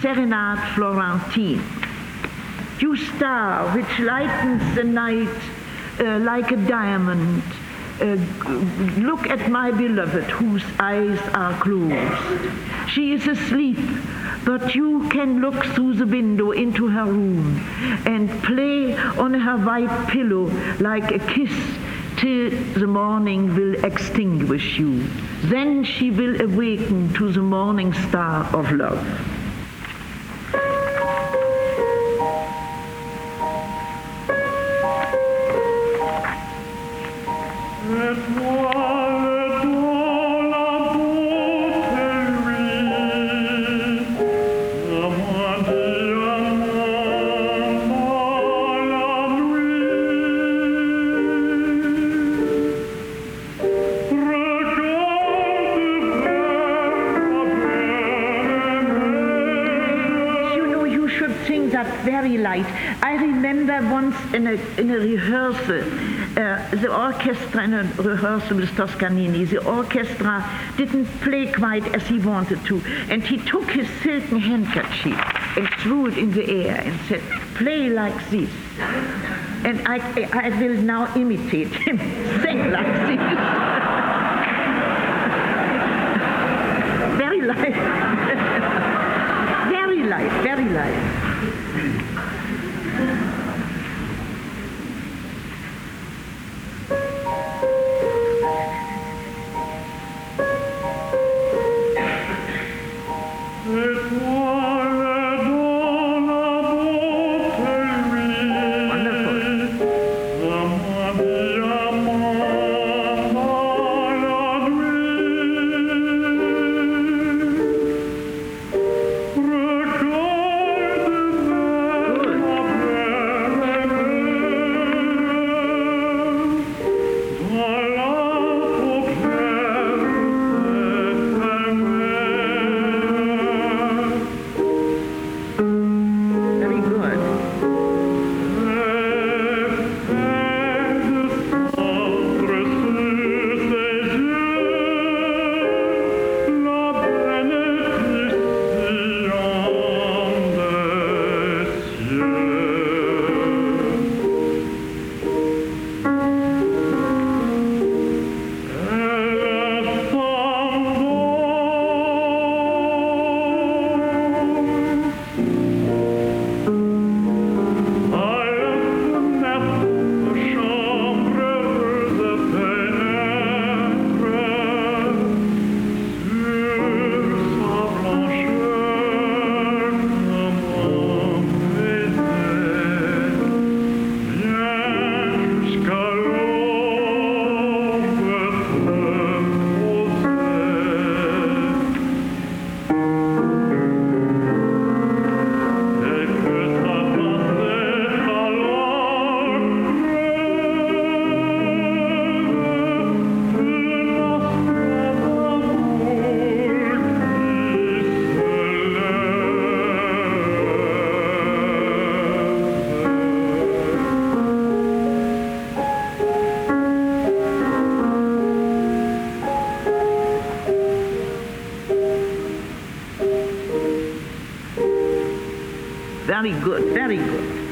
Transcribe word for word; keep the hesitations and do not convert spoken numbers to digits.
Serenade Florentine. You star which lightens the night uh, like a diamond, uh, look at my beloved whose eyes are closed. She is asleep, but you can look through the window into her room and play on her white pillow like a kiss till the morning will extinguish you. Then she will awaken to the morning star of love. Very light. I remember once in a, in a rehearsal, uh, the orchestra in a rehearsal with Toscanini, the orchestra didn't play quite as he wanted to, and he took his silken handkerchief and threw it in the air and said, play like this. And I, I will now imitate him, sing like this. Very light. Very light, very light. Very good, very good.